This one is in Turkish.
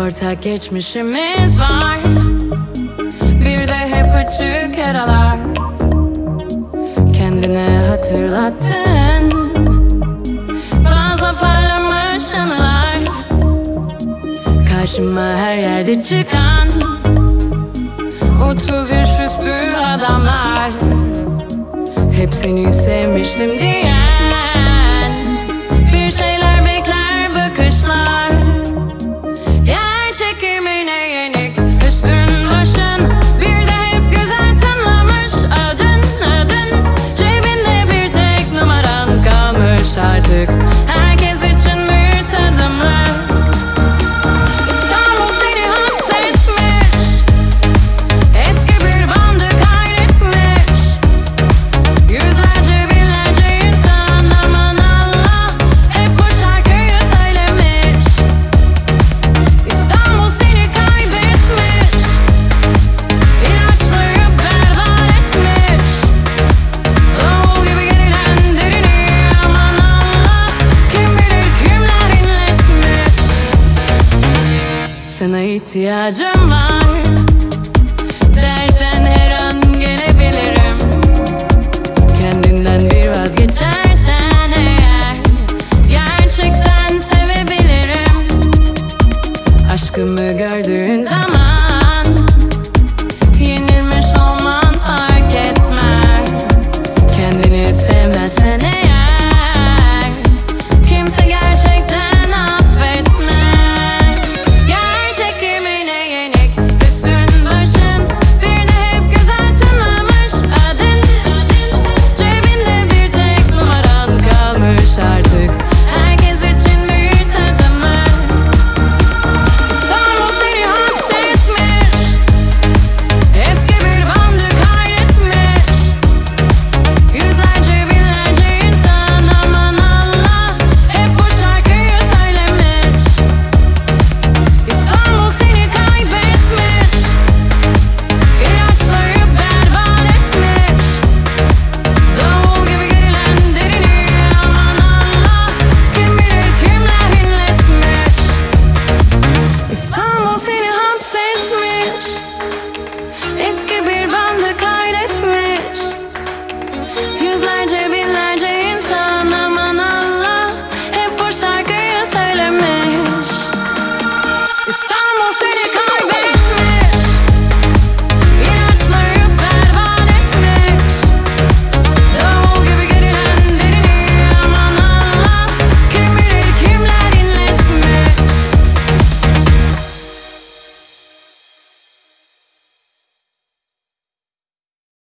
Ortak geçmişimiz var, bir de hep açık yaralar. Kendine hatırlattın fazla parlamış anılar. Karşıma her yerde çıkan 30 yaş üstü adamlar, hep seni sevmiştim diyen bir şeyler bekler bakışlar. Yer çekimine yenik üstün başın, bir de hep güzel tınlamış adın. Cebinde bir tek numaran kalmış artık, herkes için bir tadımlık. İstanbul seni hapsetmiş, eski bir bandı kaydetmiş. Yüzlerce binlerce insan aman Allah hep bu şarkıyı söylemiş. İstanbul seni kaybetmiş, ilaçlayıp berbat etmiş. Davul gibi gerilen derini aman Allah kim bilir kimler inletmiş. Sana ihtiyacım var,